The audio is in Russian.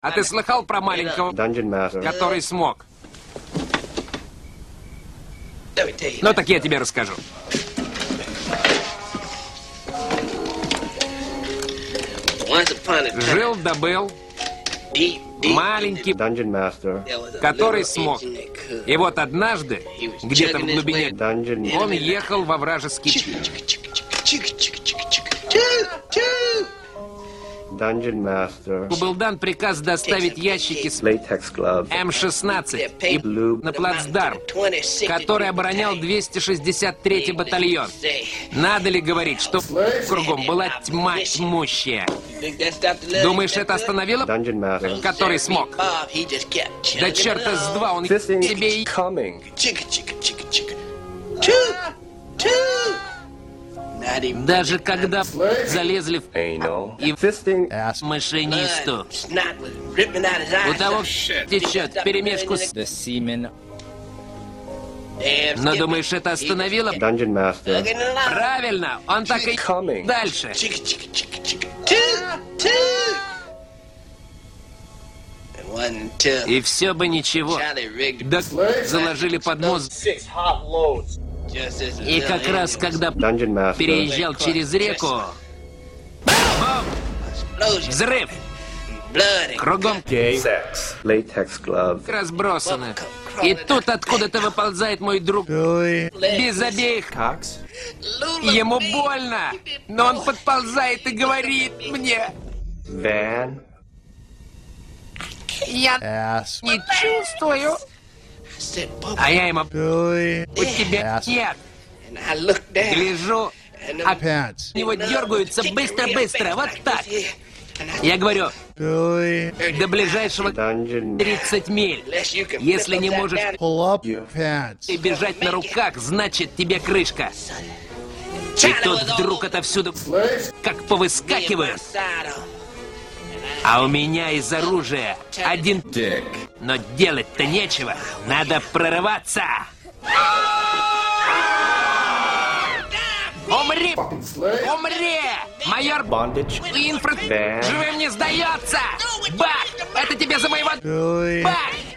А ты слыхал про маленького, который смог? Ну так я тебе расскажу. Жил да был маленький, который смог. И вот однажды, где-то в глубине, он ехал во вражеский... Был дан приказ доставить ящики с М-16 и на плацдарм, который оборонял 263-й батальон. Надо ли говорить, что кругом была тьма тьмущая? Думаешь, это остановило? Который смог. Да черта с два, он тебе и... Даже когда залезли в и машинисту. У того течет вперемешку с... Но думаешь, это остановило? Правильно, он так и дальше. И все бы ничего. Да заложили под мозг. И как раз когда переезжал через реку, взрыв, кругом разбросано. И тут откуда-то выползает мой друг без обеих. Ему больно, но он подползает и говорит мне: я не чувствую. А я ему: у тебя нет. Гляжу, а него дергаются быстро-быстро, вот так. Я говорю: до ближайшего 30 миль. Если не можешь и бежать на руках, значит тебе крышка. И тут вдруг отовсюду как повыскакивают. А у меня из оружия один... Но делать-то нечего. Надо прорываться. Умри! Умри! Майор Инфра живым не сдается! Бах! Это тебе за моего... Бах!